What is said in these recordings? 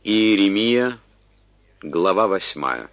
Иеремия, глава 8.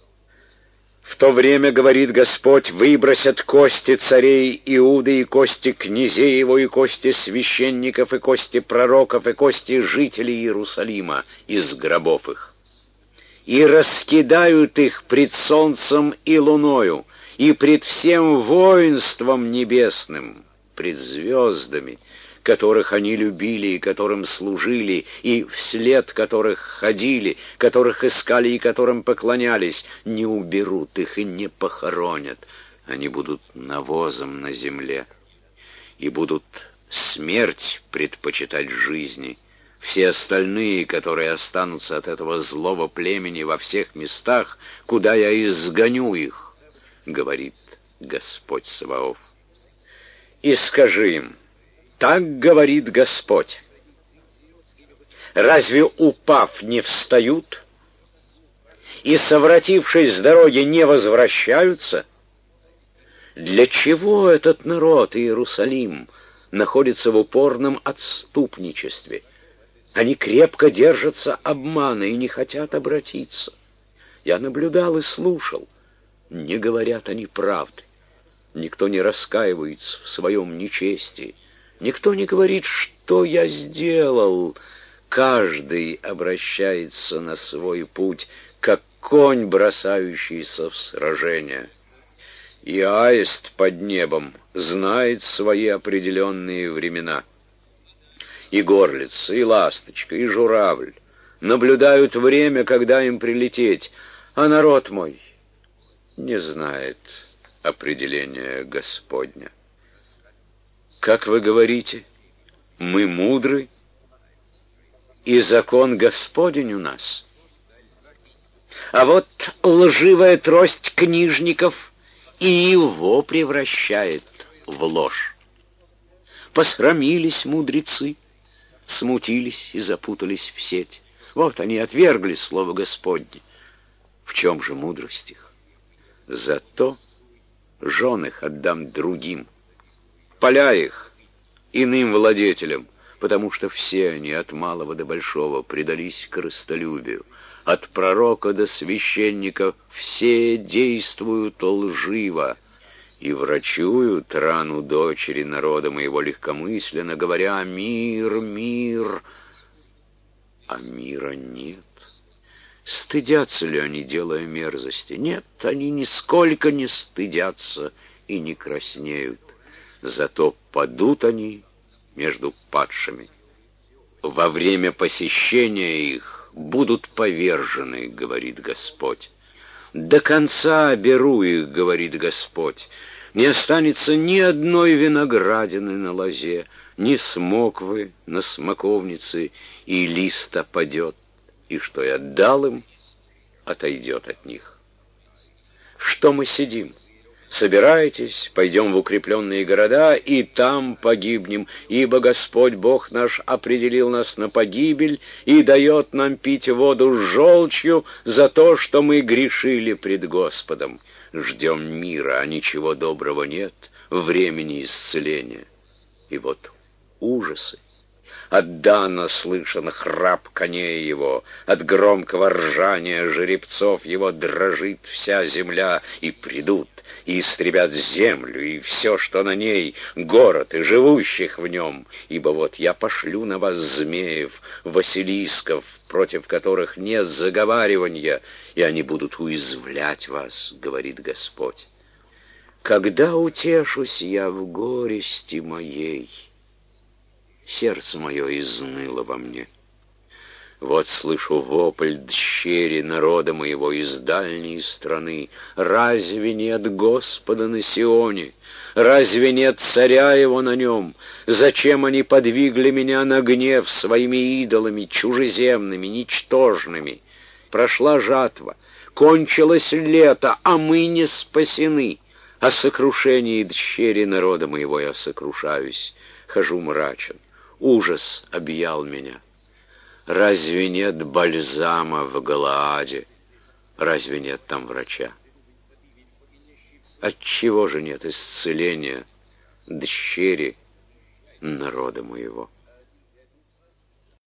В то время, говорит Господь, выбросят кости царей Иуды и кости князей его, и кости священников, и кости пророков, и кости жителей Иерусалима из гробов их. И раскидают их пред солнцем и луною, и пред всем воинством небесным, пред звездами, которых они любили и которым служили, и вслед которых ходили, которых искали и которым поклонялись, не уберут их и не похоронят. Они будут навозом на земле и будут смерть предпочитать жизни. Все остальные, которые останутся от этого злого племени во всех местах, куда я изгоню их, говорит Господь Саваоф. И скажи им: так говорит Господь: разве, упав, не встают, и, совратившись с дороги, не возвращаются? Для чего этот народ, Иерусалим, находится в упорном отступничестве? Они крепко держатся обмана и не хотят обратиться. Я наблюдал и слушал. Не говорят они правды. Никто не раскаивается в своем нечестии. Никто не говорит, что я сделал. Каждый обращается на свой путь, как конь, бросающийся в сражение. И аист под небом знает свои определенные времена. И горлица, и ласточка, и журавль наблюдают время, когда им прилететь, а народ мой не знает определения Господня. Как вы говорите, мы мудры, и закон Господень у нас. А вот лживая трость книжников и его превращает в ложь. Посрамились мудрецы, смутились и запутались в сеть. Вот они отвергли слово Господне. В чем же мудрость их? Зато жен их отдам другим, поля их иным владетелям, потому что все они от малого до большого предались корыстолюбию. От пророка до священника все действуют лживо и врачуют рану дочери народа моего легкомысленно, говоря: мир, мир, а мира нет. Стыдятся ли они, делая мерзости? Нет, они нисколько не стыдятся и не краснеют. Зато падут они между падшими. Во время посещения их будут повержены, говорит Господь. До конца беру их, говорит Господь. Не останется ни одной виноградины на лозе, ни смоквы на смоковнице, и лист опадет, и что я дал им, отойдет от них. Что мы сидим? Собирайтесь, пойдем в укрепленные города, и там погибнем, ибо Господь Бог наш определил нас на погибель и дает нам пить воду с желчью за то, что мы грешили пред Господом. Ждем мира, а ничего доброго нет, времени исцеления. И вот ужасы. От Дана слышен храп коней его, от громкого ржания жеребцов его дрожит вся земля, и придут, и истребят землю, и все, что на ней, город и живущих в нем. Ибо вот я пошлю на вас змеев, василисков, против которых нет заговаривания, и они будут уязвлять вас, говорит Господь. Когда утешусь я в горести моей, сердце мое изныло во мне. Вот слышу вопль дщери народа моего из дальней страны. Разве нет Господа на Сионе? Разве нет царя его на нем? Зачем они подвигли меня на гнев своими идолами, чужеземными, ничтожными? Прошла жатва, кончилось лето, а мы не спасены. О сокрушении дщери народа моего я сокрушаюсь, хожу мрачен. Ужас объял меня. Разве нет бальзама в Галааде? Разве нет там врача? Отчего же нет исцеления дщери народа моего?